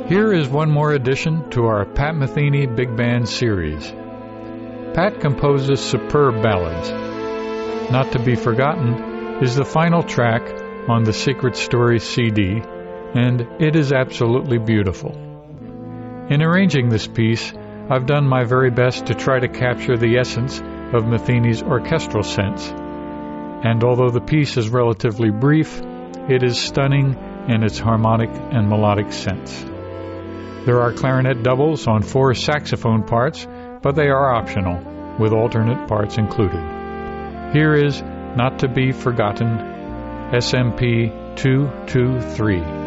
Here is one more addition to our Pat Metheny Big Band series. Pat composes superb ballads. Not to be Forgotten is the final track on the Secret Story CD, and it is absolutely beautiful. In arranging this piece, I've done my very best to try to capture the essence of Metheny's orchestral sense, and although the piece is relatively brief, it is stunning in its harmonic and melodic sense. There are clarinet doubles on 4 saxophone parts, but they are optional, with alternate parts included. Here is Not to be Forgotten, SMP 223.